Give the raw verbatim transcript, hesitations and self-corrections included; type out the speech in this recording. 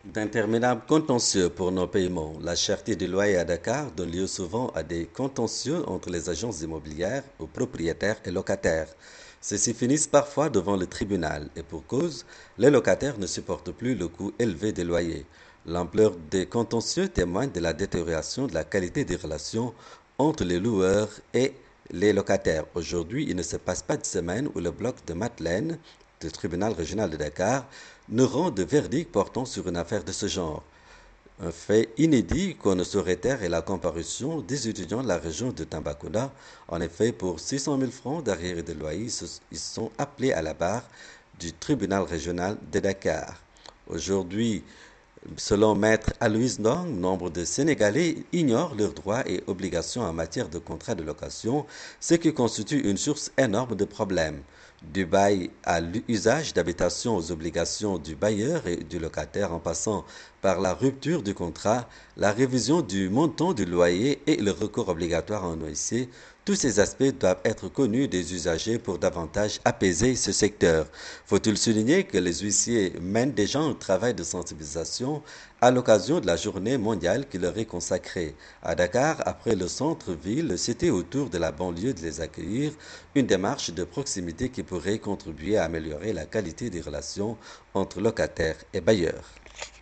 D'interminables contentieux pour nos paiements. La cherté du loyer à Dakar donne lieu souvent à des contentieux entre les agences immobilières ou propriétaires et locataires. Ceux-ci finissent parfois devant le tribunal et pour cause, les locataires ne supportent plus le coût élevé des loyers. L'ampleur des contentieux témoigne de la détérioration de la qualité des relations entre les loueurs et les locataires. Aujourd'hui, il ne se passe pas de semaine où le bloc de Madeleine du tribunal régional de Dakar ne rend de verdict portant sur une affaire de ce genre. Un fait inédit qu'on ne saurait taire est la comparution des étudiants de la région de Tambacounda. En effet, pour six cent mille francs d'arriérés de loyer, ils sont appelés à la barre du tribunal régional de Dakar. Aujourd'hui, selon Maître Aloïs Ndong, nombre de Sénégalais ignorent leurs droits et obligations en matière de contrat de location, ce qui constitue une source énorme de problèmes. Du bail à l'usage d'habitation aux obligations du bailleur et du locataire en passant par la rupture du contrat, la révision du montant du loyer et le recours obligatoire en huissier, tous ces aspects doivent être connus des usagers pour davantage apaiser ce secteur. Faut-il souligner que les huissiers mènent déjà un travail de sensibilisation à l'occasion de la journée mondiale qui leur est consacrée. À Dakar, après le centre-ville, c'était au tour de la banlieue de les accueillir, une démarche de proximité qui pourrait contribuer à améliorer la qualité des relations entre locataires et bailleurs.